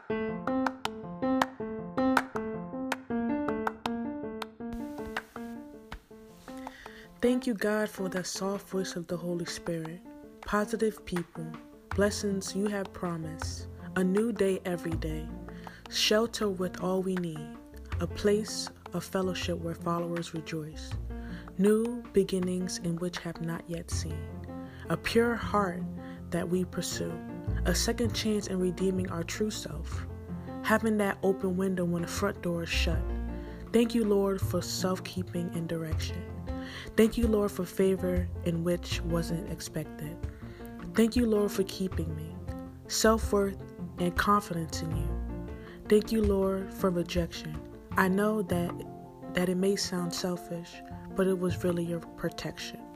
Thank you, God, for the soft voice of the Holy Spirit, positive people, blessings you have promised, a new day every day, shelter with all we need, a place of fellowship where followers rejoice, new beginnings in which have not yet seen, a pure heart that we pursue, a second chance in redeeming our true self, having that open window when the front door is shut. Thank you, Lord, for self-keeping and direction. Thank you, Lord, for favor in which wasn't expected. Thank you, Lord, for keeping me, self-worth and confidence in you. Thank you, Lord, for rejection. I know that it may sound selfish, but it was really your protection.